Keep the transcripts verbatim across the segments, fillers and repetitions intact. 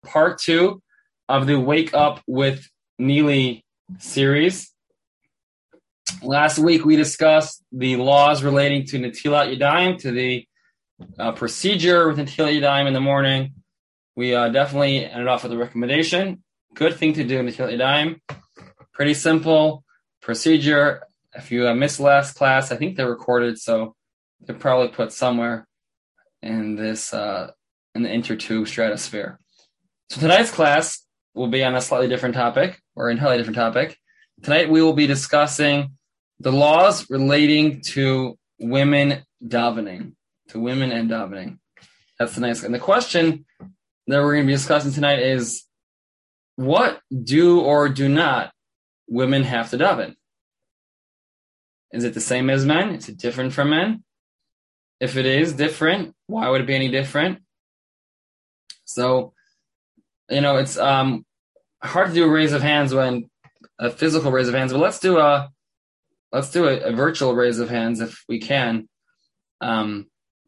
part two of the Wake Up with Neely series. Last week we discussed the laws relating to Netilat Yadayim, to the uh, procedure with Netilat Yadayim in the morning. We uh, definitely ended off with a recommendation. Good thing to do in Netilat Yadayim. Pretty simple procedure. If you uh, missed last class, I think they're recorded, so they're probably put somewhere in this uh, in the intertube stratosphere. So tonight's class will be on a slightly different topic, or an entirely different topic. Tonight we will be discussing the laws relating to women davening, to women and davening. That's the nice. And the question that we're going to be discussing tonight is, what do or do not women have to daven? Is it the same as men? Is it different from men? If it is different, why would it be any different? So, you know, it's um, hard to do a raise of hands when a physical raise of hands, but let's do a let's do a, a virtual raise of hands if we can. Um,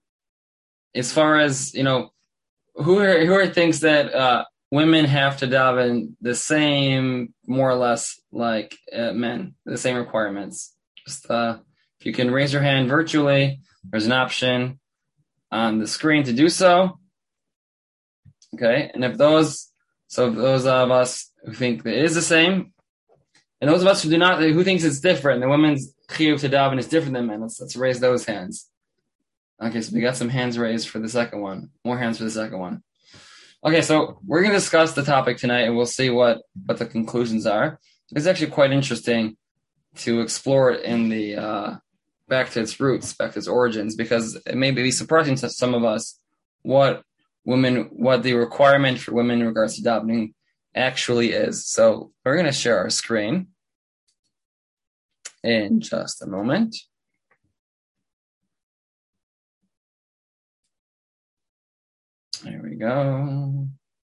as far as, you know, who are, who are thinks that uh, women have to daven the same, more or less, like uh, men, the same requirements. Just uh, if you can raise your hand virtually, there's an option on the screen to do so. Okay, and if those, so if those of us who think that it is the same, and those of us who do not, who thinks it's different, the women's chiyuv to daven is different than men, let's let's raise those hands. Okay, so we got some hands raised for the second one, more hands for the second one. Okay, so we're going to discuss the topic tonight, and we'll see what what the conclusions are. It's actually quite interesting to explore it in the uh, back to its roots, back to its origins, because it may be surprising to some of us what women, what the requirement for women in regards to davening actually is. So we're going to share our screen in just a moment. There we go.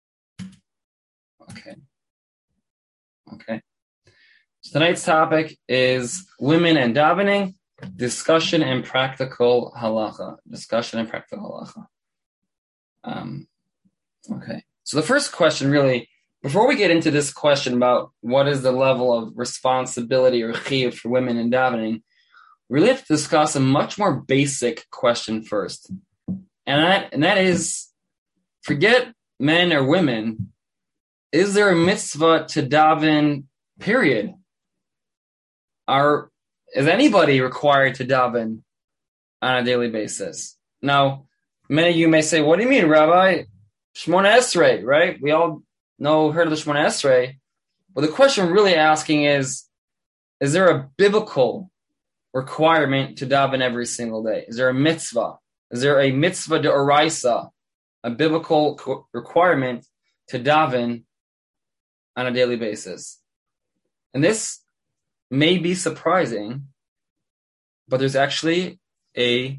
Okay. Okay. So tonight's topic is women and davening, discussion and practical halacha. Discussion and practical halacha. Um, okay. So the first question, really, before we get into this question about what is the level of responsibility or chiyuv for women in davening, we really have to discuss a much more basic question first. And that, and that is, forget men or women, is there a mitzvah to daven, period? Are, is anybody required to daven on a daily basis? Now, many of you may say, what do you mean, Rabbi? Shmona Esrei, right? We all know, heard of the Shmona Esrei. Well, the question we're really asking is, is there a biblical requirement to daven every single day? Is there a mitzvah? Is there a mitzvah d'oraisa, a biblical co- requirement to daven on a daily basis? And this may be surprising, but there's actually a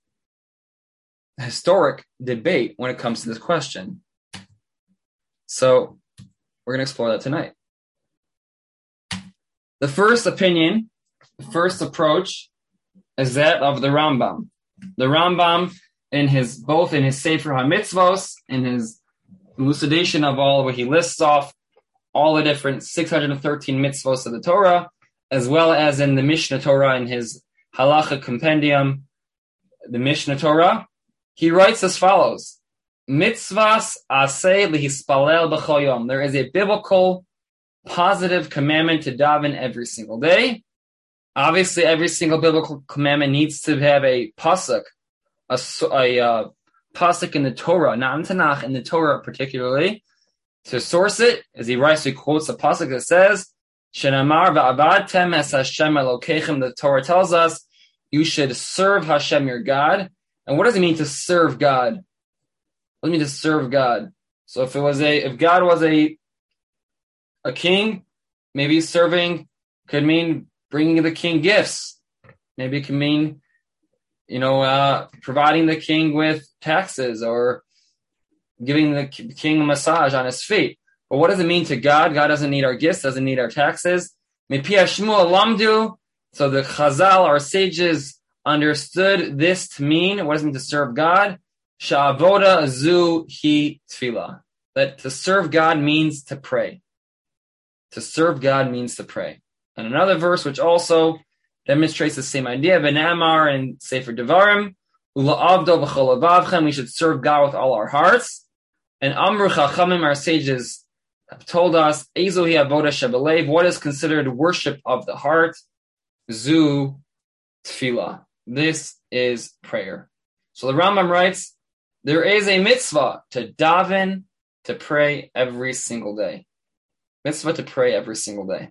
historic debate when it comes to this question. So we're going to explore that tonight. The first opinion, the first approach is that of the Rambam. The Rambam, in his both in his Sefer HaMitzvos, in his elucidation of all where he lists off all the different six hundred thirteen mitzvos of the Torah, as well as in the Mishnah Torah, in his Halacha compendium, the Mishnah Torah, he writes as follows: Mitzvahs aseh lihispalel b'chol yom. There is a biblical, positive commandment to daven every single day. Obviously, every single biblical commandment needs to have a pasuk, a, a uh, pasuk in the Torah, not in Tanakh, in the Torah particularly, to source it. As he writes, he quotes a pasuk that says, Shenamar va'abadtem es Hashem Elokeichem. The Torah tells us you should serve Hashem your God. And what does it mean to serve God? What does it mean to serve God? So if it was a, if God was a, a king, maybe serving could mean bringing the king gifts. Maybe it can mean, you know, uh, providing the king with taxes or giving the king a massage on his feet. But what does it mean to God? God doesn't need our gifts, doesn't need our taxes. So the Chazal, our sages, understood this to mean, what does it mean to serve God? Sha'avoda zu hi tefillah. that to serve God means to pray. To serve God means to pray. And another verse which also demonstrates the same idea, V'namar and Sefer Devarim, Ula'avdo v'chol avavchem, we should serve God with all our hearts. And Amru Chachamim, our sages, have told us, Ezohi avoda shebelev, what is considered worship of the heart? Zu tefillah. This is prayer. So the Rambam writes, there is a mitzvah to daven, to pray every single day. Mitzvah to pray every single day.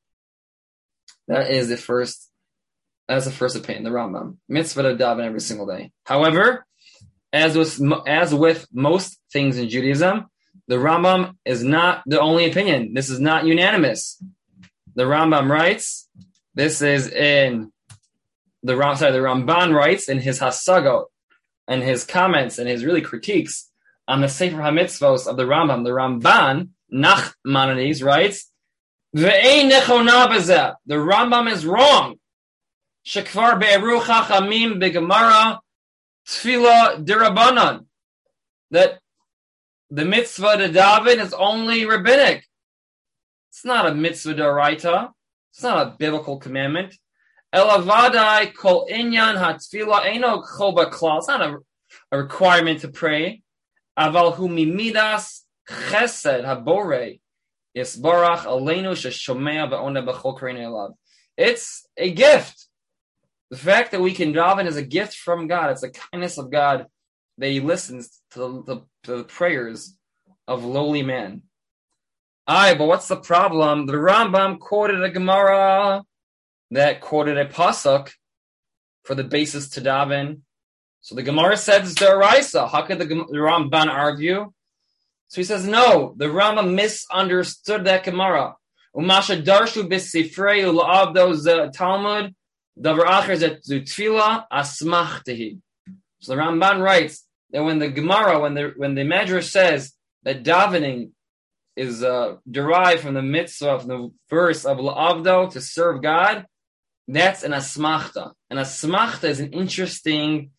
That is the first, that's the first opinion, the Rambam. Mitzvah to daven every single day. However, as with, as with most things in Judaism, the Rambam is not the only opinion. This is not unanimous. The Rambam writes, this is in the sorry, the Ramban writes in his Hasagot and his comments and his really critiques on the Sefer HaMitzvos of the Rambam. The Ramban, Nachmanides, writes, Ve'ein nechona b'zeh. The Rambam is wrong. Shekvar be'eru chachamim be'gemara tefillah dirabanan. That the mitzvah to daven is only rabbinic. It's not a mitzvah d'oraita. It's not a biblical commandment. Elavadai kol inyan hatfila eino chol b'klal. It's not a, a requirement to pray. Aval hu mimidas chesed habore yisbarach aleinu sheshomea ve'oneh b'chol kareinei elav. It's a gift. The fact that we can daven is a gift from God. It's a kindness of God that He listens to the, the, to the prayers of lowly man. Aye, but what's the problem? The Rambam quoted a Gemara that quoted a pasuk for the basis to daven. So the Gemara says it's deraisa. How could the, the Ramban argue? So he says, no, the Rambam misunderstood that Gemara. Umasha darshu b'sifrei ula'avdo Talmud davar acher zet tefillah asmachtehi. So the Ramban writes that when the Gemara, when the when the Medrash says that davening is uh, derived from the mitzvah, from the verse of la'avdo, to serve God, that's an asmachta. An asmachta is an interesting,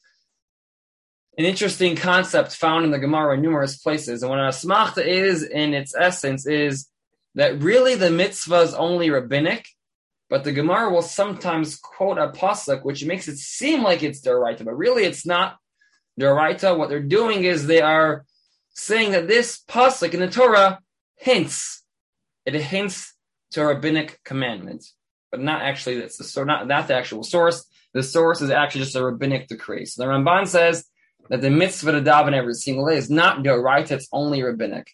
an interesting concept found in the Gemara in numerous places. And what an asmachta is, in its essence, is that really the mitzvah is only rabbinic, but the Gemara will sometimes quote a pasuk which makes it seem like it's d'oraita, but really it's not d'oraita. What they're doing is they are saying that this pasuk in the Torah hints, it hints to a rabbinic commandment, but not actually that's the so not not the actual source. The source is actually just a rabbinic decree. So the Ramban says that the mitzvah to daven every single day is not d'oraita; it's only rabbinic.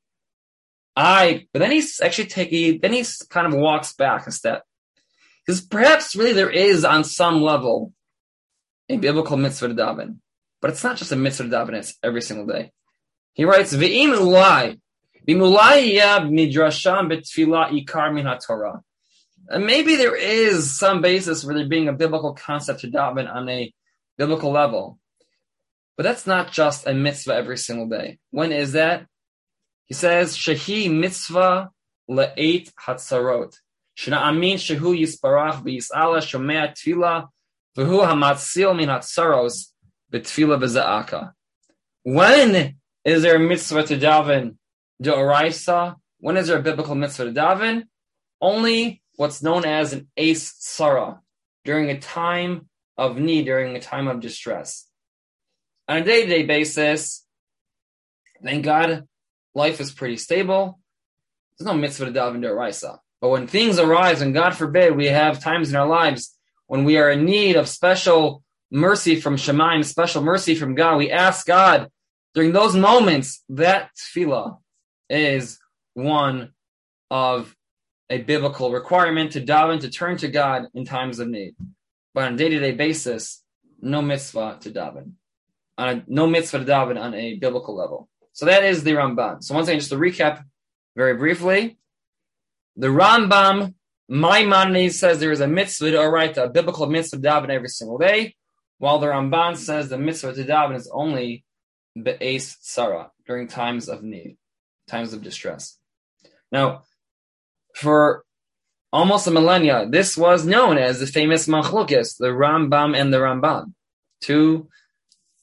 I, but then he's actually taking, then he kind of walks back a step. Because perhaps really there is on some level a biblical mitzvah to daven. But it's not just a mitzvah to daven, it's every single day. He writes, V'im ulai, b'mulai ya midrasham b'tfilah ikar min haTorah. And maybe there is some basis for there being a biblical concept to daven on a biblical level. But that's not just a mitzvah every single day. When is that? He says, Shehi mitzvah le'eit hatzarot. Shana amin shehu yisparach v'yis'ala shomea tefillah v'hu hamatzil min hatzaros b'tefillah v'za'aka. When is there a mitzvah to daven d'oraisa? When is there a biblical mitzvah to daven? Only what's known as an eis tzara, during a time of need, during a time of distress. On a day-to-day basis, thank God, life is pretty stable. There's no mitzvah to daven d'oraisa. But when things arise, and God forbid, we have times in our lives when we are in need of special mercy from Shemaim, special mercy from God, we ask God during those moments. That tefillah is one of a biblical requirement to daven, to turn to God in times of need. But on a day-to-day basis, no mitzvah to daven. On a, no mitzvah to daven on a biblical level. So that is the Ramban. So once again, just to recap very briefly, the Rambam, Maimonides, says there is a mitzvah to oraita, a biblical mitzvah to daven every single day, while the Ramban says the mitzvah to daven is only be'eis tzara, during times of need, times of distress. Now, for almost a millennia, this was known as the famous machlokes, the Rambam and the Ramban, two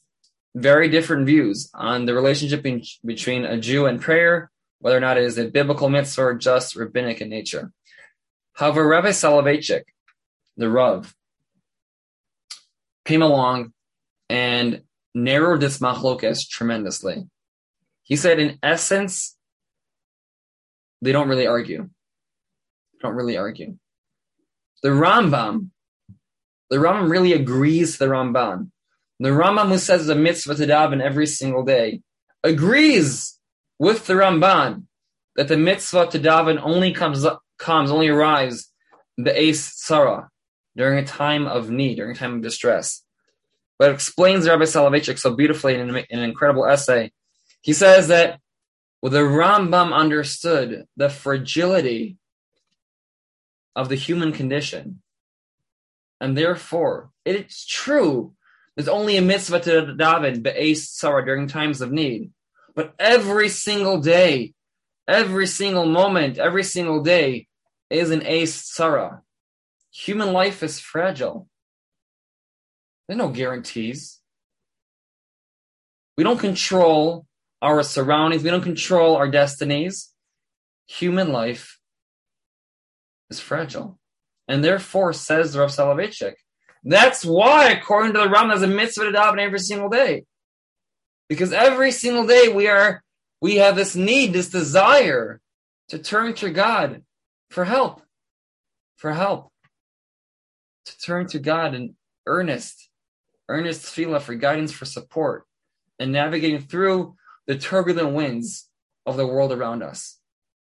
very different views on the relationship in, between a Jew and prayer, whether or not it is a biblical mitzvah or just rabbinic in nature. However, Rabbi Soloveitchik, the Rav, came along and narrowed this machlokes tremendously. He said, in essence, they don't really argue. They don't really argue. The Rambam, the Rambam really agrees to the Ramban. The Rambam, who says the mitzvah to daven every single day, agrees with the Ramban that the mitzvah to daven only comes, comes only arrives be'es tzara, during a time of need, during a time of distress. But it explains Rabbi Soloveitchik so beautifully in an, in an incredible essay. He says that well, the Rambam understood the fragility of the human condition. And therefore, it's true, there's only a mitzvah to daven be'es tzara during times of need. But every single day, every single moment, every single day is an es tzara. Human life is fragile. There are no guarantees. We don't control our surroundings. We don't control our destinies. Human life is fragile. And therefore, says Rav Soloveitchik, that's why, according to the Rambam, there's a mitzvah to daven every single day. Because every single day we are, we have this need, this desire to turn to God for help. For help. To turn to God in earnest, earnest tefillah for guidance, for support, and navigating through the turbulent winds of the world around us.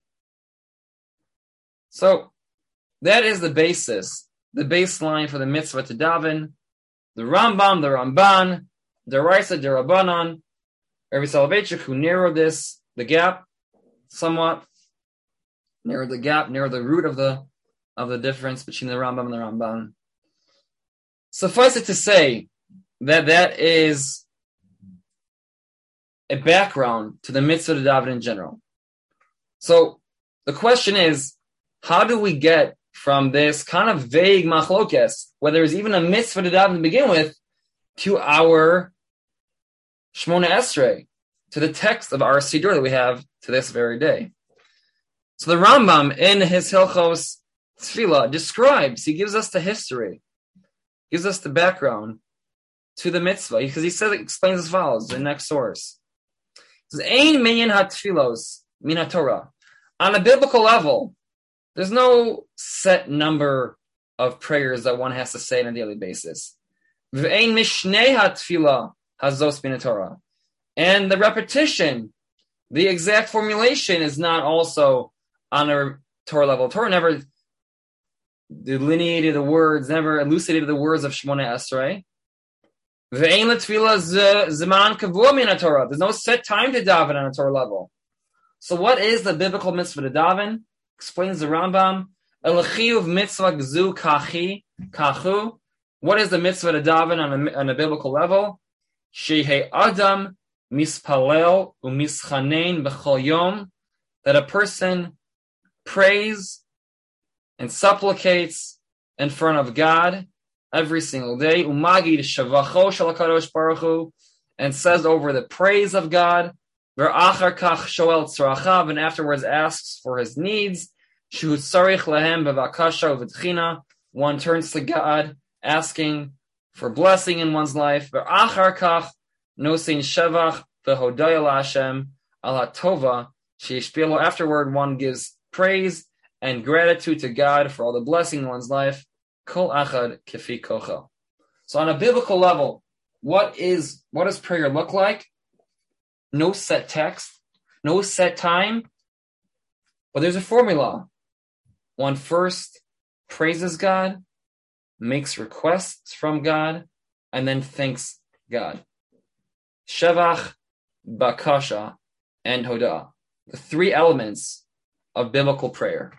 So, that is the basis, the baseline for the mitzvah to daven. The Rambam, the Ramban, the Raisa, the Rabbanan, Rabbi Soloveitchik, who narrowed this, the gap, somewhat, narrowed the gap, narrowed the root of the of the difference between the Rambam and the Ramban. Suffice it to say that that is a background to the mitzvah to daven in general. So the question is, how do we get from this kind of vague machlokes, whether there's even a mitzvah to daven to begin with, to our Shmona Esrei, to the text of our Siddur that we have to this very day? So the Rambam in his Hilchos Tefillah describes, he gives us the history, gives us the background to the mitzvah, because he says, it explains as follows, the next source. It says, Ein minyan ha-tfilos min ha-Torah. On a biblical level, there's no set number of prayers that one has to say on a daily basis. V'ein mishnei ha-tfilah hazos min ha-Torah. And the repetition, the exact formulation is not also on a Torah level. Torah never delineated the words, never elucidated the words of Shmona Esrei. Ve'ein l'tefillah zeman kavua min ha-Torah. There's no set time to daven on a Torah level. So what is the biblical mitzvah to daven? Explains the Rambam. Elchiyuv mitzvah gzu kachi kachu. What is the mitzvah to daven on a, on a biblical level? Shehei adam mispalel umischanein b'chol yom. That a person prays and supplicates in front of God every single day, umagid shavacho shel HaKadosh Baruch Hu, and says over the praise of God, v'achar kach shoel tzrachav, and afterwards asks for his needs, shu tzarich lehem bevakasha u'v'tchina, one turns to God asking for blessing in one's life, v'achar kach nosein shevach v'hodaya la'Hashem ala tova she'ishpielu. Afterward, one gives praise and gratitude to God for all the blessing in one's life. Kol achad kefi kocho. So on a biblical level, what is what does prayer look like? No set text, no set time, but there's a formula. One first praises God, makes requests from God, and then thanks God. Shevach, bakasha, and hodah. The three elements of biblical prayer.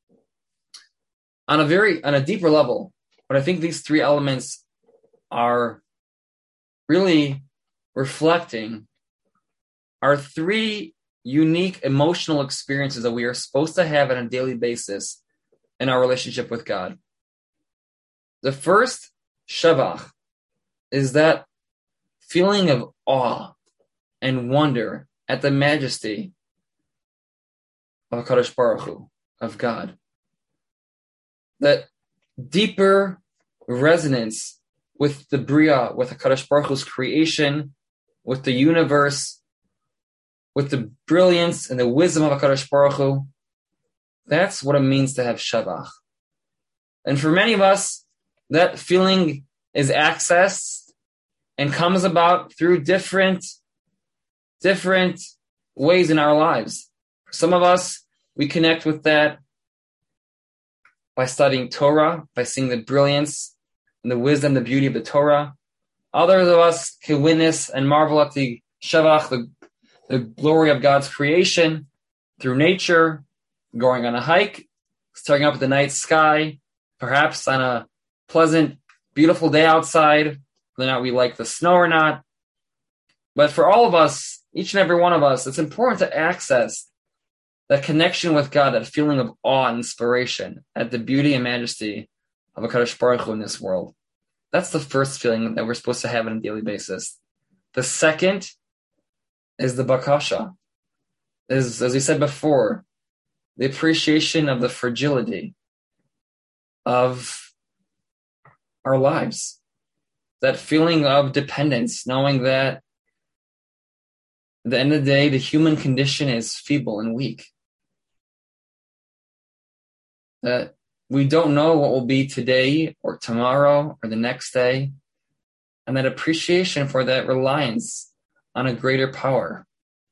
On a very, on a deeper level, but I think these three elements are really reflecting our three unique emotional experiences that we are supposed to have on a daily basis in our relationship with God. The first, shevach, is that feeling of awe and wonder at the majesty of HaKadosh Baruch Hu, of God. That deeper resonance with the Bria, with HaKadosh Baruch Hu's creation, with the universe, with the brilliance and the wisdom of HaKadosh Baruch Hu. That's what it means to have Shavach. And for many of us, that feeling is accessed and comes about through different, different ways in our lives. For some of us, we connect with that by studying Torah, by seeing the brilliance and the wisdom, the beauty of the Torah. Others of us can witness and marvel at the Shavach, the, the glory of God's creation, through nature, going on a hike, staring up at the night sky, perhaps on a pleasant, beautiful day outside, whether or not we like the snow or not. But for all of us, each and every one of us, it's important to access that connection with God, that feeling of awe and inspiration at the beauty and majesty of HaKadosh Baruch Hu in this world. That's the first feeling that we're supposed to have on a daily basis. The second is the bakasha, is, as we said before, the appreciation of the fragility of our lives. That feeling of dependence, knowing that at the end of the day, the human condition is feeble and weak. That we don't know what will be today or tomorrow or the next day. And that appreciation for that reliance on a greater power.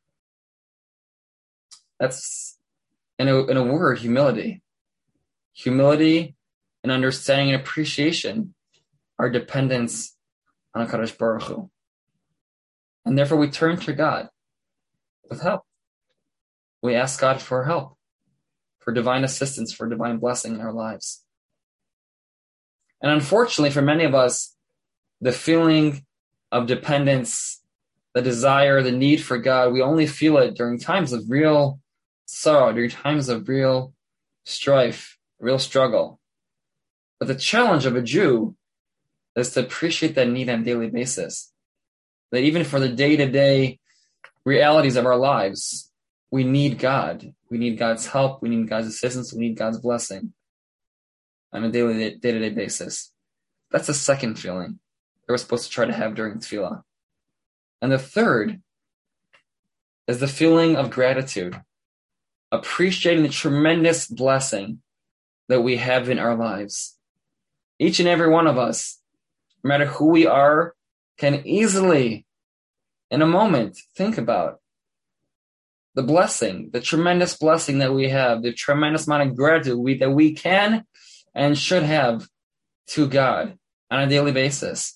That's, in a, in a word, humility. Humility and understanding and appreciation our dependence on HaKadosh Baruch Hu. And therefore we turn to God with help. We ask God for help, for divine assistance, for divine blessing in our lives. And unfortunately, for many of us, the feeling of dependence, the desire, the need for God, we only feel it during times of real sorrow, during times of real strife, real struggle. But the challenge of a Jew is to appreciate that need on a daily basis. That even for the day-to-day realities of our lives, we need God. We need God's help. We need God's assistance. We need God's blessing on a daily, day-to-day basis. That's the second feeling that we're supposed to try to have during tefillah. And the third is the feeling of gratitude, appreciating the tremendous blessing that we have in our lives. Each and every one of us, no matter who we are, can easily, in a moment, think about the blessing, the tremendous blessing that we have, the tremendous amount of gratitude we, that we can and should have to God on a daily basis.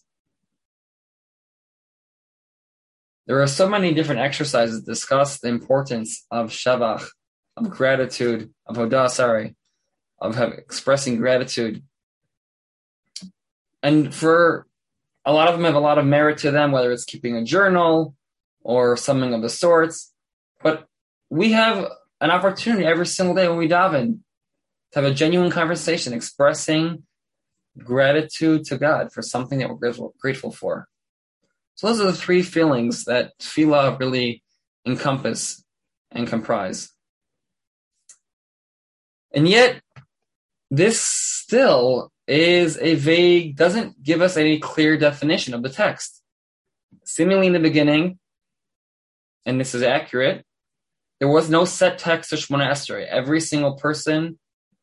There are so many different exercises that discuss the importance of shavach, of gratitude, of hodah, sorry, of have, expressing gratitude. And for a lot of them have a lot of merit to them, whether it's keeping a journal or something of the sorts. But we have an opportunity every single day when we daven to have a genuine conversation expressing gratitude to God for something that we're grateful, grateful for. So those are the three feelings that tefillah really encompass and comprise. And yet, this still is a vague, doesn't give us any clear definition of the text. Seemingly in the beginning, and this is accurate, there was no set text of Shemona Esrei. Every single person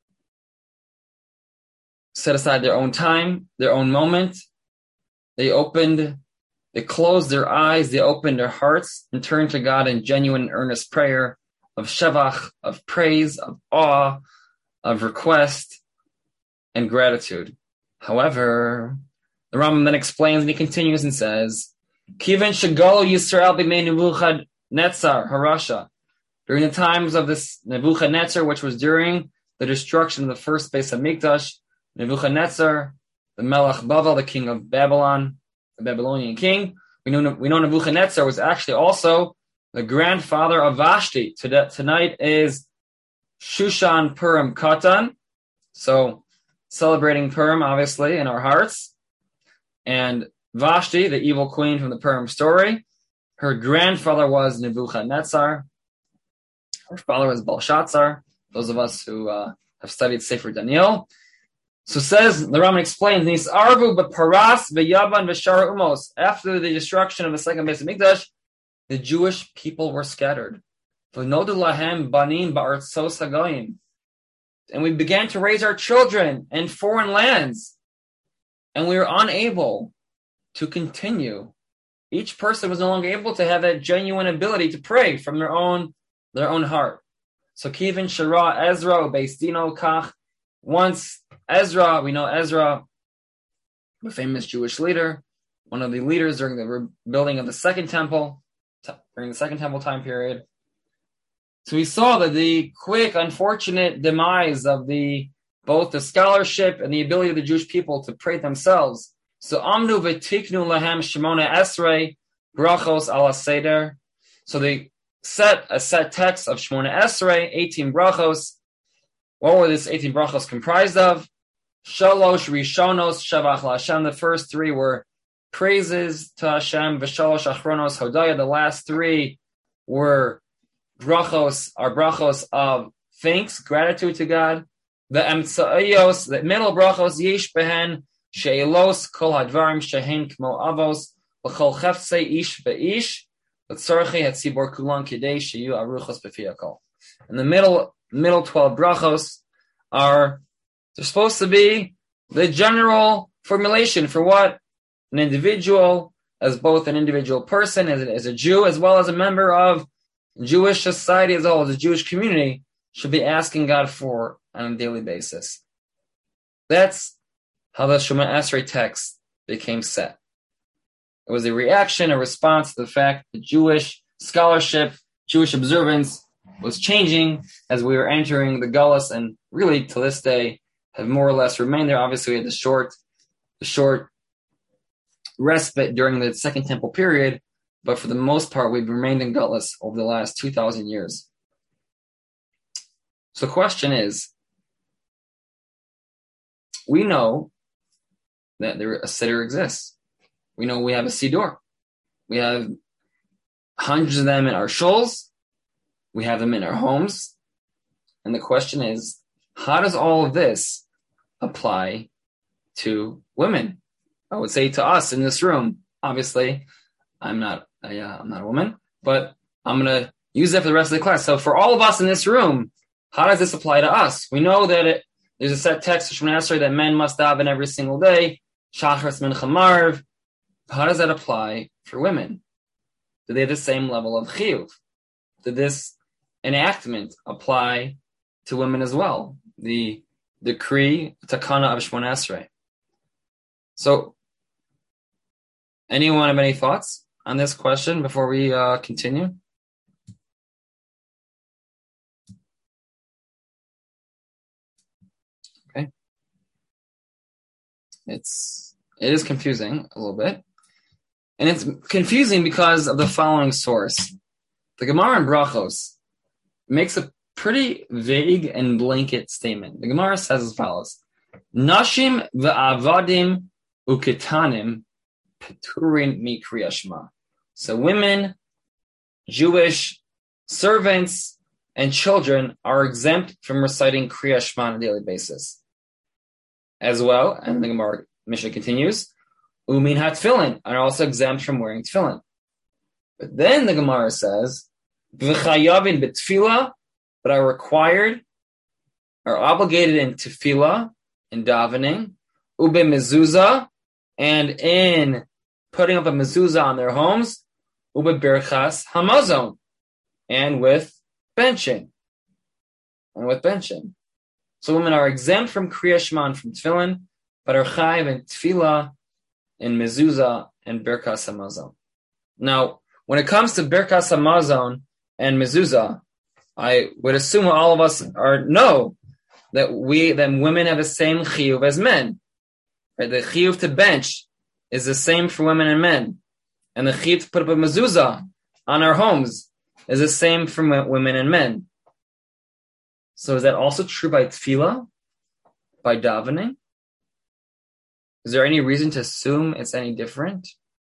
set aside their own time, their own moment. They opened, they closed their eyes, they opened their hearts and turned to God in genuine and earnest prayer of shavach, of praise, of awe, of request, and gratitude. However, the Rambam then explains and he continues and says, Kiven shagalo Yisrael b'mei Nebuchadnezzar harasha. During the times of this Nebuchadnezzar, which was during the destruction of the first Beis Hamikdash, Nebuchadnezzar, the Melech Bavel, the king of Babylon, the Babylonian king. We know, we know Nebuchadnezzar was actually also the grandfather of Vashti. Tonight is Shushan Purim Katan. So celebrating Purim, obviously, in our hearts. And Vashti, the evil queen from the Purim story. Her grandfather was Nebuchadnezzar. Her father was Belshazzar. Those of us who uh, have studied Sefer Daniel. So says, the Rambam explains, Nisarvu b'paras v'yavan v'shar umos. After the destruction of the second Beis Hamikdash, the Jewish people were scattered. V'nodu lahem banim ba'artzos hagoyim. And we began to raise our children in foreign lands. And we were unable to continue. Each person was no longer able to have that genuine ability to pray from their own their own heart. So Kivin Shara Ezra Beis Dino Kach. Once Ezra, we know Ezra, the famous Jewish leader, one of the leaders during the rebuilding of the Second Temple, during the Second Temple time period. So we saw that the quick, unfortunate demise of the both the scholarship and the ability of the Jewish people to pray themselves. So Amnu v'tiknu lahem shemona esrei brachos ala seder. So they set a set text of Shemona Esrei, eighteen brachos. What were this eighteen brachos comprised of? Shalosh rishonos shavach LaHashem. The first three were praises to Hashem. V'shalosh achronos hodaya. The last three were brachos, are brachos of thanks, gratitude to God. The emtsa'ayos, the middle brachos, yesh behen she'elos kol hadvarim shehen kmo avos l'chol cheftzei ish be'ish l'tzorchi hatzibor kulan kidei sheyu aruchos b'fiyakol. In the middle, middle twelve brachos are, they're supposed to be the general formulation for what an individual, as both an individual person, as a, as a Jew, as well as a member of Jewish society as a whole, as a Jewish community, should be asking God for on a daily basis. That's how the Shemona Esrei text became set. It was a reaction, a response to the fact that Jewish scholarship, Jewish observance was changing as we were entering the Gullus, and really to this day have more or less remained there. Obviously, we had the short, the short respite during the Second Temple period, but for the most part, we've remained in Gullus over the last two thousand years. So the question is, we know that there a siddur exists. We know we have a siddur. We have hundreds of them in our shuls. We have them in our homes. And the question is, how does all of this apply to women? I would say to us in this room. Obviously, I'm not a, uh, I'm not a woman, but I'm going to use that for the rest of the class. So for all of us in this room, how does this apply to us? We know that it, there's a set text of Shemona Esrei that men must daven every single day. Shachris Mincha Marv. How does that apply for women? Do they have the same level of chiyuv? Did this enactment apply to women as well? The decree, takana of Shemona Esrei. So, anyone have any thoughts on this question before we uh, continue? Okay. It's, it is confusing a little bit. And it's confusing because of the following source. The Gemara in Brachos makes a pretty vague and blanket statement. The Gemara says as follows: Nashim v'avadim uketanim peturin mi kriya shema. So women, Jewish servants, and children are exempt from reciting kriya shema on a daily basis. As well, and the Gemara Mishnah continues, umin ha-tefillin are also exempt from wearing tefillin. But then the Gemara says, v'chayavin b'tefillah, but are required, are obligated in tefillah, in davening, ube mezuzah, and in putting up a mezuzah on their homes, ube birchas hamazon, and with benching, and with benching. So women are exempt from kriya shema and from tefillin, but are chayiv in tefillah, in mezuzah, and birchas hamazon. Now, when it comes to birchas hamazon and mezuzah, I would assume all of us are know that we that women have the same chiyuv as men. Right? The chiyuv to bench is the same for women and men, and the chiyuv to put up a mezuzah on our homes is the same for women and men. So is that also true by tefillah, by davening? Is there any reason to assume it's any different?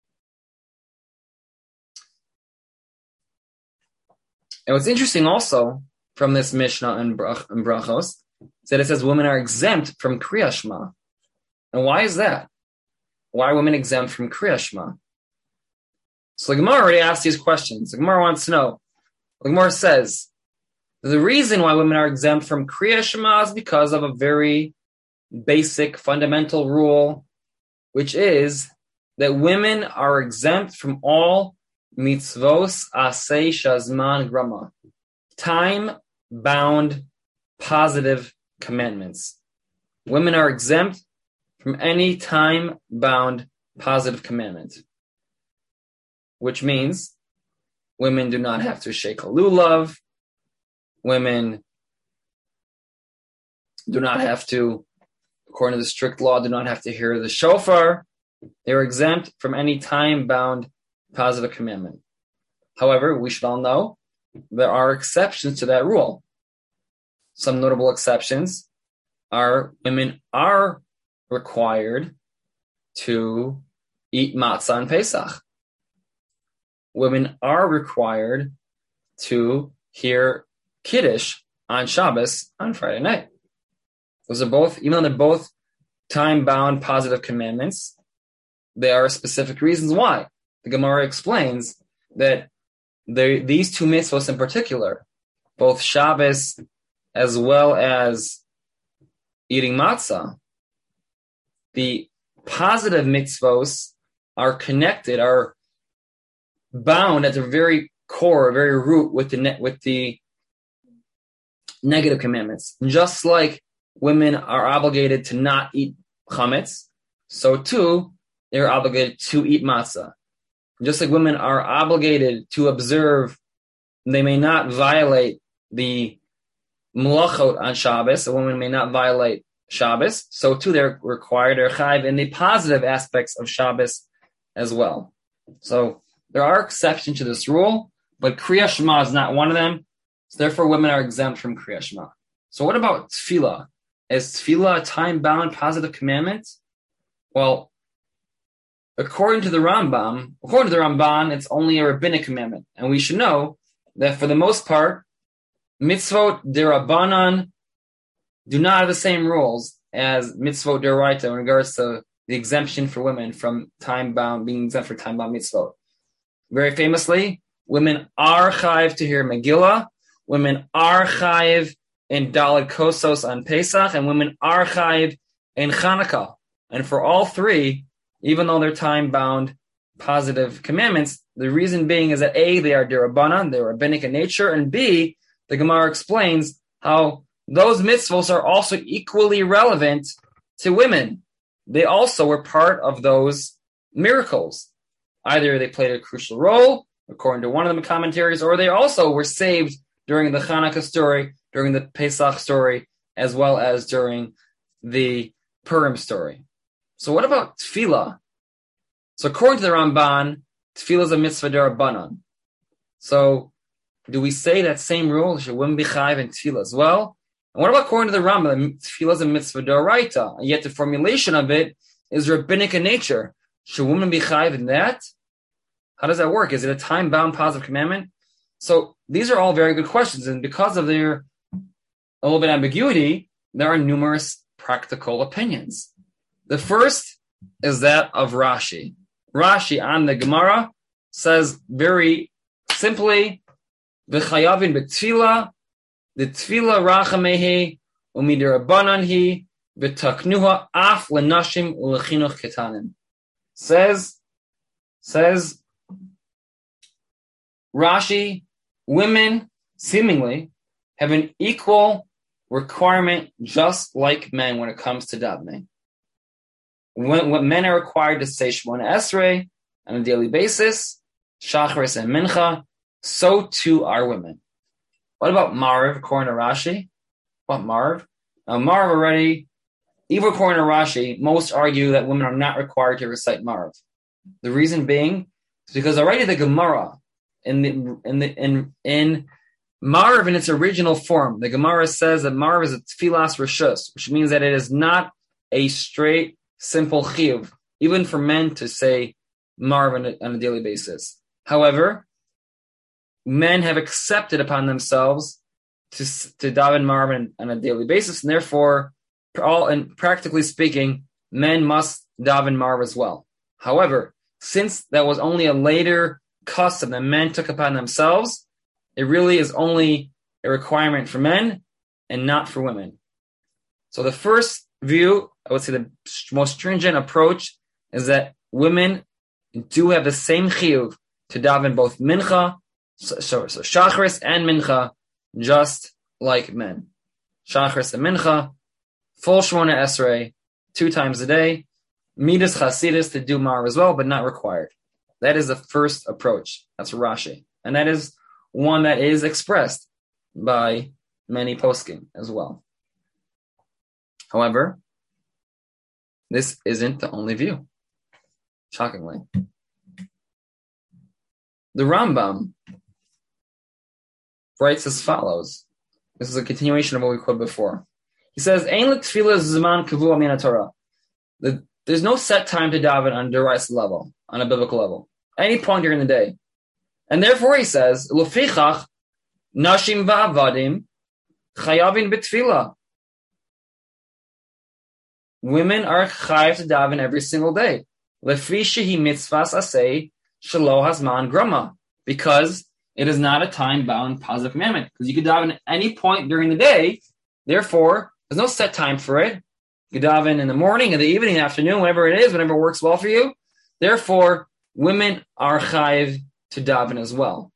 And what's interesting also from this Mishnah in, Brach, in Brachos is that it says women are exempt from Kriya Shema. And why is that? Why are women exempt from Kriya Shema? So the Gemara already asked these questions. The Gemara wants to know. The Gemara says, the reason why women are exempt from Kriya Shema is because of a very basic, fundamental rule, which is that women are exempt from all mitzvos asay shazman grama, time-bound positive commandments. Women are exempt from any time-bound positive commandment, which means women do not have to shake a lulav. Women do not have to, according to the strict law, do not have to hear the shofar. They are exempt from any time-bound positive commandment. However, we should all know there are exceptions to that rule. Some notable exceptions are women are required to eat matzah on Pesach. Women are required to hear Kiddush on Shabbos on Friday night. Those are both, even though they're both time-bound positive commandments, there are specific reasons why. The Gemara explains that there, these two mitzvos in particular, both Shabbos as well as eating matzah, the positive mitzvos are connected, are bound at the very core, very root with the ne- with the negative commandments. Just like women are obligated to not eat chametz, so too they're obligated to eat matzah. Just like women are obligated to observe, they may not violate the melachot on Shabbos. A woman may not violate Shabbos. So too they're required, they're chayv in the positive aspects of Shabbos as well. So there are exceptions to this rule, but Kriya Shema is not one of them. So therefore women are exempt from Kriya Shema. So what about tefillah? Is tefillah a time-bound positive commandment? Well, according to the Rambam, according to the Ramban, it's only a rabbinic commandment. And we should know that for the most part, mitzvot derabanan do not have the same rules as mitzvot deraita in regards to the exemption for women from time-bound, being exempt for time-bound mitzvot. Very famously, women are chayiv to hear Megillah, women are chayiv in Daled Kosos on Pesach, and women are chayiv in Chanukah. And for all three, even though they're time-bound positive commandments, the reason being is that A, they are derabanan, they're rabbinic in nature, and B, the Gemara explains how those mitzvos are also equally relevant to women. They also were part of those miracles. Either they played a crucial role, according to one of the commentaries, or they also were saved during the Chanukah story, during the Pesach story, as well as during the Purim story. So what about tefillah? So according to the Ramban, tefillah is a mitzvah derabanan. So do we say that same rule? Should women be chayiv in tefillah as well? And what about according to the Rambam? Tefillah is a mitzvah d'oraita, and yet the formulation of it is rabbinic in nature. Should women be chayiv in that? How does that work? Is it a time-bound positive commandment? So these are all very good questions, and because of their a little bit of ambiguity, there are numerous practical opinions. The first is that of Rashi. Rashi on the Gemara says very simply, "V'chayavin b'tefillah, the tefillah rachamehi umidirabananhi v'taknuha af lenashim ulechinuch ketanim." Says says Rashi, women seemingly have an equal requirement, just like men, when it comes to davening. When, when men are required to say Shemona Esrei on a daily basis, Shacharis and Mincha, so too are women. What about Marv, according to Rashi? What Marv? Now, Marv already, even according to Rashi, most argue that women are not required to recite Marv. The reason being is because already the Gemara, in the in the in in Marv in its original form, the Gemara says that Marv is a tfilas rishus, which means that it is not a straight simple chiyuv, even for men to say marv on a, on a daily basis. However, men have accepted upon themselves to to daven marv on, on a daily basis, and therefore, all and practically speaking, men must daven marv as well. However, since that was only a later custom that men took upon themselves, it really is only a requirement for men and not for women. So the first view, I would say the most stringent approach, is that women do have the same chiyuv to daven both mincha, so, so, so shachris and mincha, just like men. Shachris and mincha, full shmona esrei, two times a day. Midas chasidus to do marv as well, but not required. That is the first approach. That's Rashi. And that is one that is expressed by many poskim as well. However, this isn't the only view, shockingly. The Rambam writes as follows. This is a continuation of what we quoted before. He says, Ein l'tefillah zman kavua min haTorah. There's no set time to daven on a deraisa level, on a biblical level, any point during the day. And therefore he says, L'fichach nashim va'avadim chayavin b'tefillah. Women are chayav to daven every single day. Lefi shehi mitzvahs aseh shelo hazman grama. Because it is not a time-bound positive commandment. Because you can daven at any point during the day. Therefore, there's no set time for it. You can daven in the morning, in the evening, in the afternoon, whenever it is, whenever it works well for you. Therefore, women are chayav to daven as well.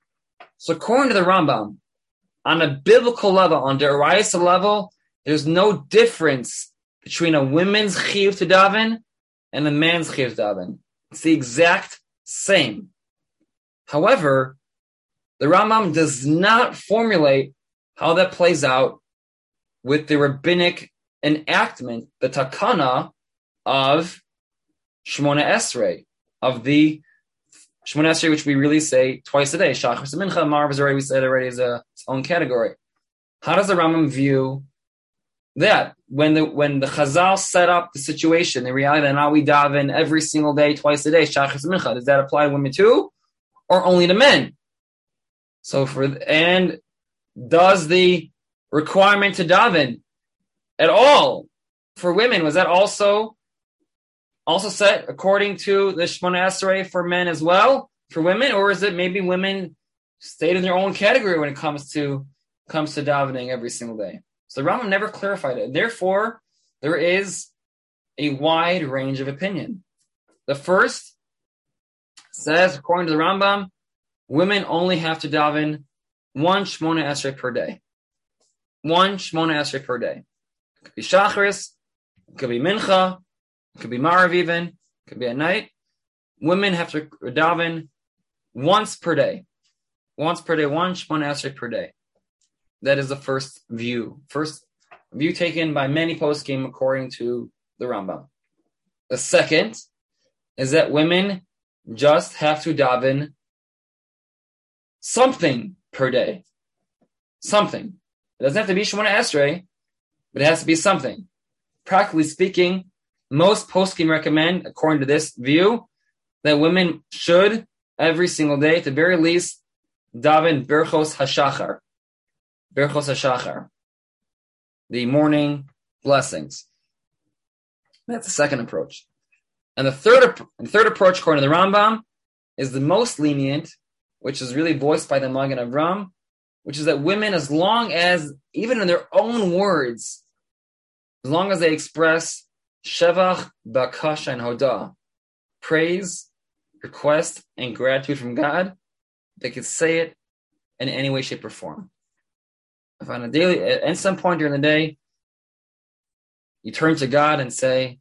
So according to the Rambam, on a biblical level, on the deraisa level, there's no difference between a woman's chiyuv to daven and a man's chiyuv to daven. It's the exact same. However, the Rambam does not formulate how that plays out with the rabbinic enactment, the takana of Shmona Esrei, of the Shmona Esrei, which we really say twice a day. Shachris and Mincha, Marv is already, we said already, is a, its own category. How does the Rambam view that? When the when the Chazal set up the situation, the reality that now we daven every single day, twice a day, Shachris and Mincha, does that apply to women too, or only to men? So for and does the requirement to daven at all for women, was that also also set according to the Shmona Esrei for men as well, for women, or is it maybe women stayed in their own category when it comes to comes to davening every single day? So the Rambam never clarified it. Therefore, there is a wide range of opinion. The first says, according to the Rambam, women only have to daven one Shmona Esrei per day. One Shmona Esrei per day. It could be Shachris, it could be Mincha, it could be Marav even, it could be at night. Women have to daven once per day. Once per day, one Shmona Esrei per day. That is the first view. First view taken by many poskim according to the Rambam. The second is that women just have to daven something per day. Something. It doesn't have to be Shemona Esrei, but it has to be something. Practically speaking, most poskim recommend, according to this view, that women should, every single day, at the very least, daven Berchos HaShachar. Berchos HaShachar. The morning blessings. That's the second approach. And the third, the third approach, according to the Rambam, is the most lenient, which is really voiced by the Magen Avram, which is that women, as long as, even in their own words, as long as they express Shevach, Bakasha, and Hodah, praise, request, and gratitude from God, they could say it in any way, shape, or form. If on a daily, at some point during the day, you turn to God and say,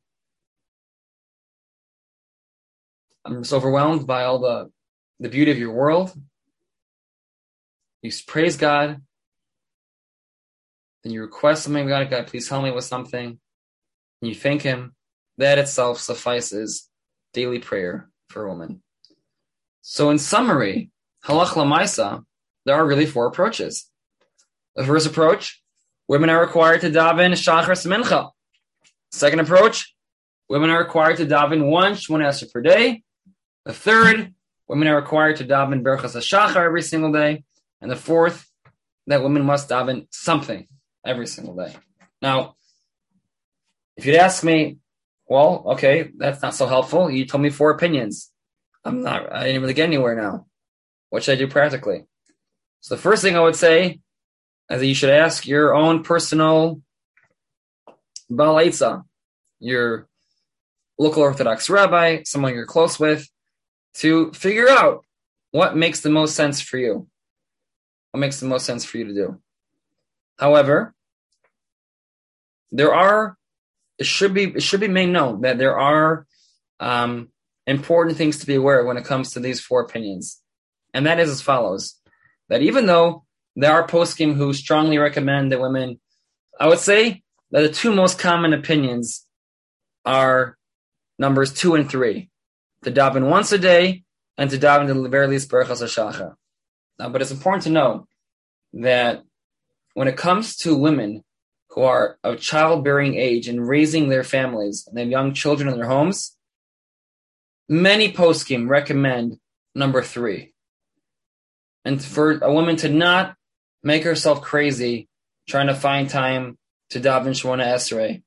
I'm so overwhelmed by all the, the beauty of your world. You praise God. Then you request something of God. God, please help me with something. And you thank Him. That itself suffices daily prayer for a woman. So in summary, halach lamaisa, there are really four approaches. The first approach, women are required to daven shachris mincha. Second approach, women are required to daven one Shemona Esrei per day. The third, women are required to daven Berachas HaShachar every single day. And the fourth, that women must daven something every single day. Now, if you'd ask me, well, okay, that's not so helpful. You told me four opinions. I'm not, I didn't really get anywhere now. What should I do practically? So the first thing I would say is that you should ask your own personal Baal Eitzah, your local Orthodox rabbi, someone you're close with, to figure out what makes the most sense for you. What makes the most sense for you to do. However, there are, it should be, it should be made known that there are um, important things to be aware of when it comes to these four opinions. And that is as follows, that even though there are poskim who strongly recommend that women, I would say that the two most common opinions are numbers two and three, to daven once a day and to daven the very least Berachas HaShachar. Now, but it's important to know that when it comes to women who are of childbearing age and raising their families and they have young children in their homes, many poskim recommend number three. And for a woman to not make herself crazy trying to find time to daven Shemona Esrei.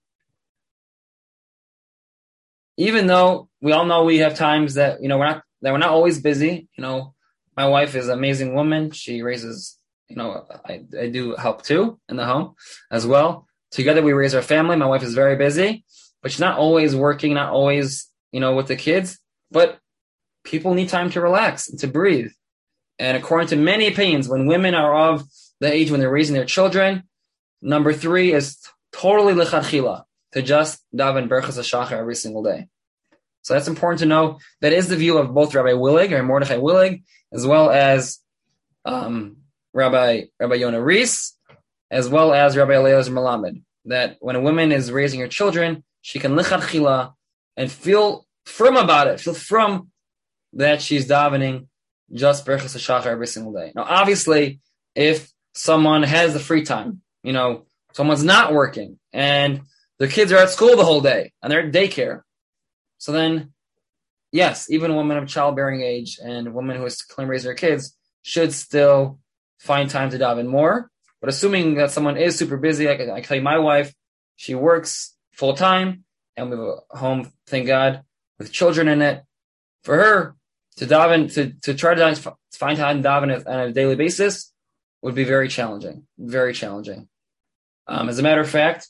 Even though we all know we have times that, you know, we're not, that we're not always busy. You know, my wife is an amazing woman. She raises, you know, I, I do help too in the home as well. Together we raise our family. My wife is very busy, but she's not always working, not always, you know, with the kids. But people need time to relax and to breathe. And according to many opinions, when women are of the age when they're raising their children, number three is totally lechatchila, to just daven Berachas HaShachar every single day. So that's important to know. That is the view of both Rabbi Willig, or Mordechai Willig, as well as um, Rabbi Rabbi Yonah Rees, as well as Rabbi Eliezer Melamed, that when a woman is raising her children, she can lechatchila and feel firm about it, feel firm that she's davening just Berachas HaShachar every single day. Now, obviously, if someone has the free time, you know, someone's not working and their kids are at school the whole day and they're at daycare. So then, yes, even a woman of childbearing age and a woman who is clearly raising her kids should still find time to daven more. But assuming that someone is super busy, like I tell you, my wife, she works full time and we have a home, thank God, with children in it. For her to daven, to, to try to daven, find time to daven on a daily basis would be very challenging, very challenging. Um, as a matter of fact,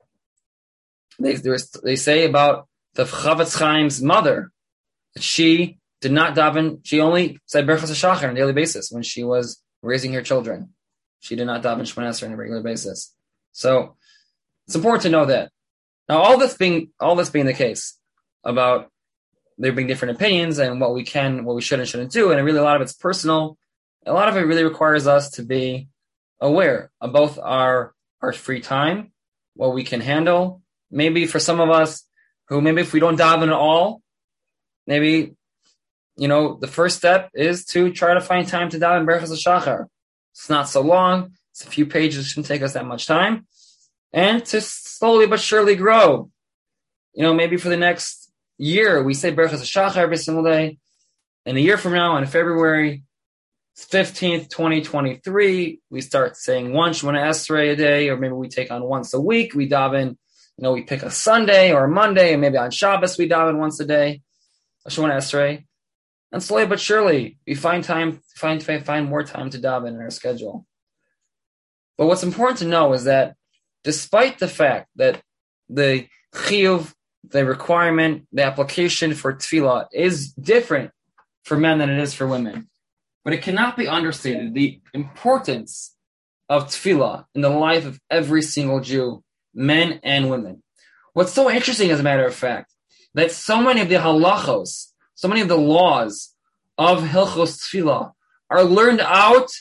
they they say about the Chavetz Chaim's mother that she did not daven. She only said Berachas HaShachar on a daily basis when she was raising her children. She did not daven Shemona Esrei on a regular basis. So it's important to know that. Now, all this being all this being the case about there being different opinions and what we can, what we should and shouldn't do, and really a lot of it's personal. A lot of it really requires us to be aware of both our our free time, what we can handle. Maybe for some of us who maybe if we don't daven at all, maybe, you know, the first step is to try to find time to daven Berachas HaShachar. It's not so long. It's a few pages. It shouldn't take us that much time. And to slowly but surely grow. You know, maybe for the next year, we say Berachas HaShachar every single day. And a year from now, in February fifteenth, twenty twenty-three, we start saying one Shemona Esrei a day, or maybe we take on once a week. We daven, you know, we pick a Sunday or a Monday, and maybe on Shabbos we daven once a day, a Shemona Esrei. And slowly but surely, we find time, find find more time to daven in our schedule. But what's important to know is that despite the fact that the chiyuv, the requirement, the application for tefillah is different for men than it is for women, but it cannot be understated the importance of tefillah in the life of every single Jew, men and women. What's so interesting, as a matter of fact, that so many of the halachos, so many of the laws of Hilchos Tefillah are learned out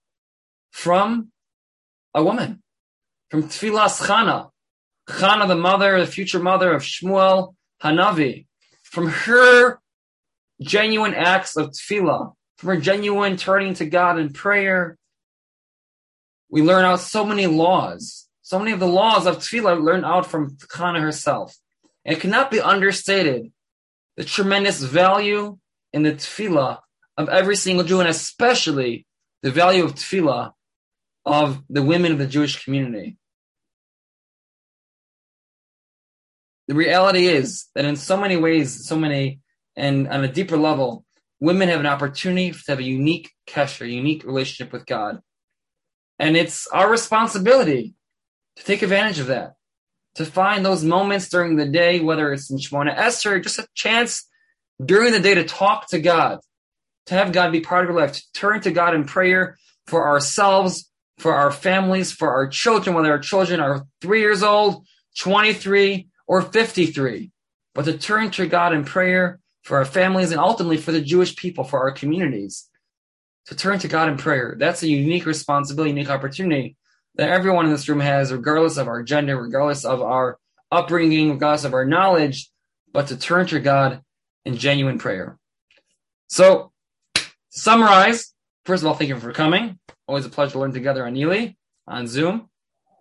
from a woman, from Tefillas Chana. Chana, the mother, the future mother of Shmuel Hanavi, from her genuine acts of Tefillah, from her genuine turning to God in prayer, we learn out so many laws. So many of the laws of Tefillah are learned out from Chana herself. And it cannot be understated the tremendous value in the tefillah of every single Jew, and especially the value of tefillah of the women of the Jewish community. The reality is that in so many ways, so many, and on a deeper level, women have an opportunity to have a unique kesher, a unique relationship with God. And it's our responsibility to take advantage of that, to find those moments during the day, whether it's in Shemona Esrei, just a chance during the day to talk to God, to have God be part of your life, to turn to God in prayer for ourselves, for our families, for our children, whether our children are three years old, twenty-three, or fifty-three, but to turn to God in prayer for our families and ultimately for the Jewish people, for our communities, to turn to God in prayer. That's a unique responsibility, unique opportunity that everyone in this room has, regardless of our gender, regardless of our upbringing, regardless of our knowledge, but to turn to God in genuine prayer. So, to summarize, first of all, thank you for coming. Always a pleasure to learn together on Neely, on Zoom.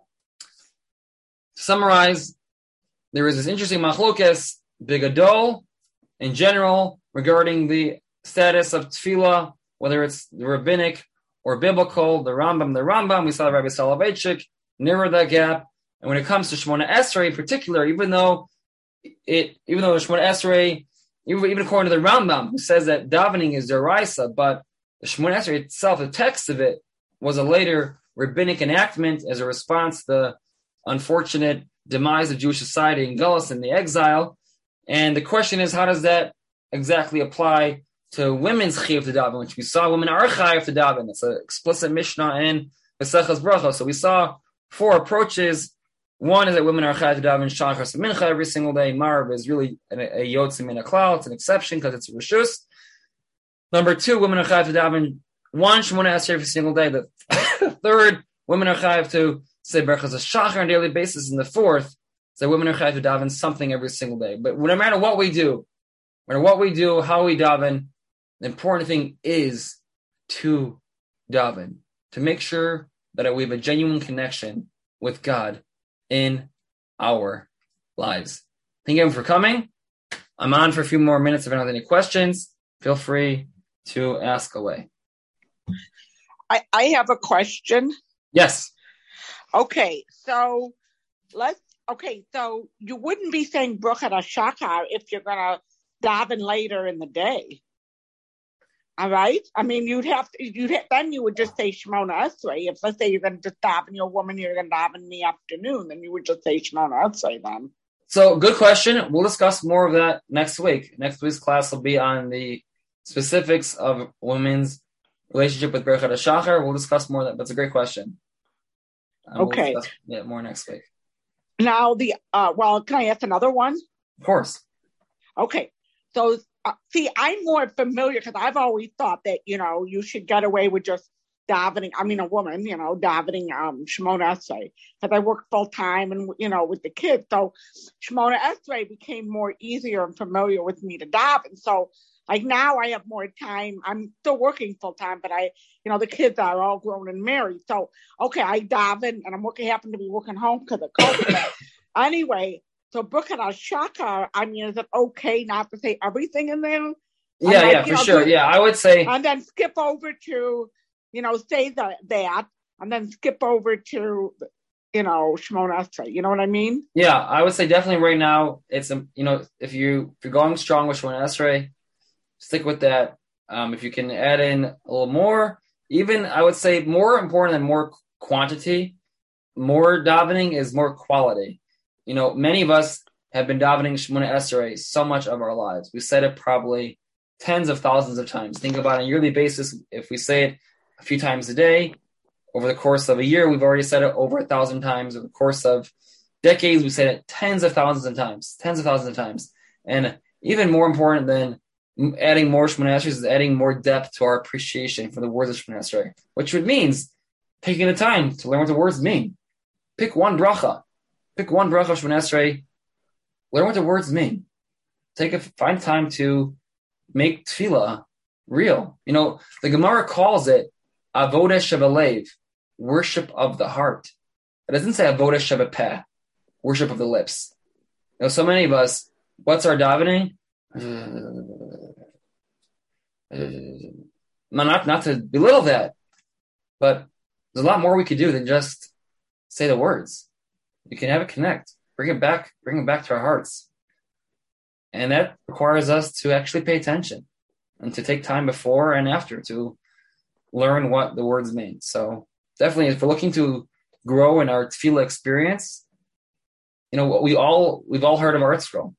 To summarize, there is this interesting machlokes, bigadol, in general, regarding the status of tefillah, whether it's the rabbinic or biblical, the Rambam, the Rambam. We saw Rabbi Soloveitchik narrow that gap. And when it comes to Shemona Esrei in particular, even though it, even though Shemona Esrei, even, even according to the Rambam, who says that davening is deraisa, but the Shemona Esrei itself, the text of it, was a later rabbinic enactment as a response to the unfortunate demise of Jewish society in Gullus and the exile. And the question is, how does that exactly apply to women's chiyuv to daven, which we saw women are chayav to daven. It's an explicit Mishnah in Maseches Bracha. So we saw four approaches. One is that women are chayav to daven shachar and mincha every single day. Marv is really a, a yotzim min a klal. It's an exception because it's a reshus. Number two, women are chayav to daven one Shemona Esrei every single day. The third, women are chayav to say berachas shachar on a daily basis. And the fourth, so women are chayav to daven something every single day. But no matter what we do, no matter what we do, how we daven, the important thing is to daven, to make sure that we have a genuine connection with God in our lives. Thank you for coming. I'm on for a few more minutes. If anyone has any questions, feel free to ask away. I, I have a question. Yes. Okay, so let's, okay, so you wouldn't be saying Bruchat HaShachar if you're going to daven later in the day. All right? I mean, you'd have to, you'd have, then you would just say Shemona Esrei. If, let's say, you're going to just daven, you're a woman, you're going to daven in the afternoon, then you would just say Shemona Esrei then. So, good question. We'll discuss more of that next week. Next week's class will be on the specifics of women's relationship with Bruchat HaShachar. We'll discuss more of that. That's a great question. Um, okay. We'll discuss, yeah, more next week. Now, the, uh, well, can I ask another one? Of course. Okay. So, uh, see, I'm more familiar because I've always thought that, you know, you should get away with just davening. I mean, a woman, you know, davening um, Shemona Esrei because I work full time and, you know, with the kids. So Shemona Esrei became more easier and familiar with me to daven. So, like now I have more time. I'm still working full time, but I, you know, the kids are all grown and married. So, okay, I daven and I'm working, happen to be working home because of COVID. Anyway. So Bruchat HaShachar, I mean, is it okay not to say everything in there? Yeah, like, yeah, for know, sure. Yeah, I would say. And then skip over to, you know, say the, that, and then skip over to, you know, Shemona Esrei. You know what I mean? Yeah, I would say definitely right now, it's, a, you know, if, you, if you're going strong with Shemona Esrei, stick with that. Um, if you can add in a little more, even I would say more important than more quantity, more davening is more quality. You know, many of us have been davening Shemona Esrei so much of our lives. We said it probably tens of thousands of times. Think about it on a yearly basis. If we say it a few times a day, over the course of a year, we've already said it over a thousand times. Over the course of decades, we said it tens of thousands of times, tens of thousands of times. And even more important than adding more Shemona Esrei is adding more depth to our appreciation for the words of Shemona Esrei, which means taking the time to learn what the words mean. Pick one bracha. Pick one bracha of Shemona Esrei. Learn what the words mean. Take a find time to make tefillah real. You know, the Gemara calls it avodah shebalev, worship of the heart. It doesn't say avodah shebepeh, worship of the lips. know, so many of us, what's our davening? Not, not to belittle that, but there's a lot more we could do than just say the words. We can have it connect, bring it back, bring it back to our hearts. And that requires us to actually pay attention and to take time before and after to learn what the words mean. So definitely, if we're looking to grow in our tefillah experience, you know, we all, we've all heard of Art Scroll.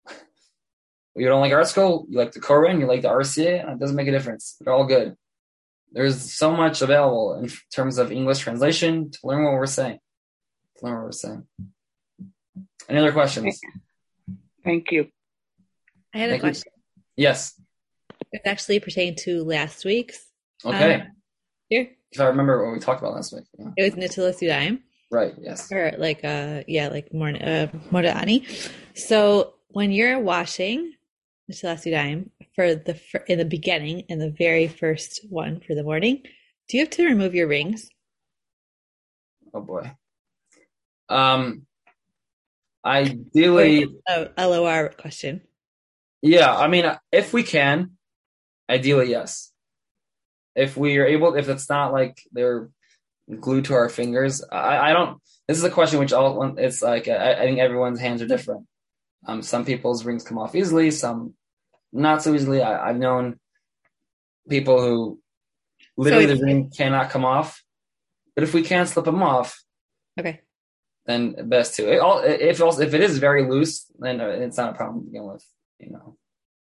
You don't like Art Scroll, you like the Koran, you like the R C A, it doesn't make a difference. They're all good. There's so much available in terms of English translation to learn what we're saying. To learn what we're saying. Any other questions? Thank you. I had a Thank question. You. Yes. It's actually pertaining to last week's. Okay. Um, here. If I remember what we talked about last week. Yeah. It was Natilas Yadayim. Right, yes. Or like, uh, yeah, like more, uh, Moda'ani. So when you're washing Natilas Yadayim for the, for, in the beginning, in the very first one for the morning, do you have to remove your rings? Oh boy. Um, ideally. Oh, L O R question. Yeah, I mean, if we can, ideally, yes. If we are able, if it's not like they're glued to our fingers, I, I don't, this is a question which all, it's like, I, I think everyone's hands are different. Um, some people's rings come off easily, some not so easily. I, I've known people who literally so the ring cannot come off, but if we can slip them off, okay, then best to. It all, if also, if it is very loose, then it's not a problem to begin with, you know.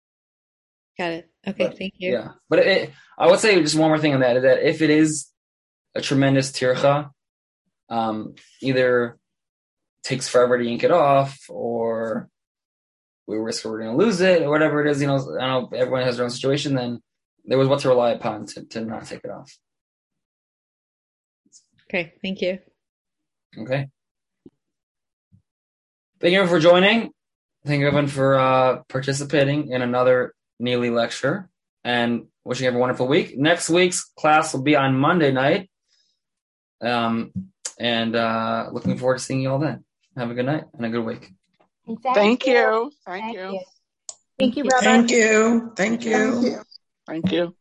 Got it. Okay, but, thank you. Yeah, but it, I would say just one more thing on that, is that if it is a tremendous tircha, um, either takes forever to yank it off, or we risk we're going to lose it, or whatever it is, you know, I don't know, everyone has their own situation, then there was what to rely upon to, to not take it off. Okay, thank you. Okay. Thank you everyone for joining. Thank you everyone for uh, participating in another Neely lecture, and wishing everyone a wonderful week. Next week's class will be on Monday night. Um, and uh, looking forward to seeing you all then. Have a good night and a good week. Thank you. Thank you. Thank you, brother. Thank you. Thank you. Thank you.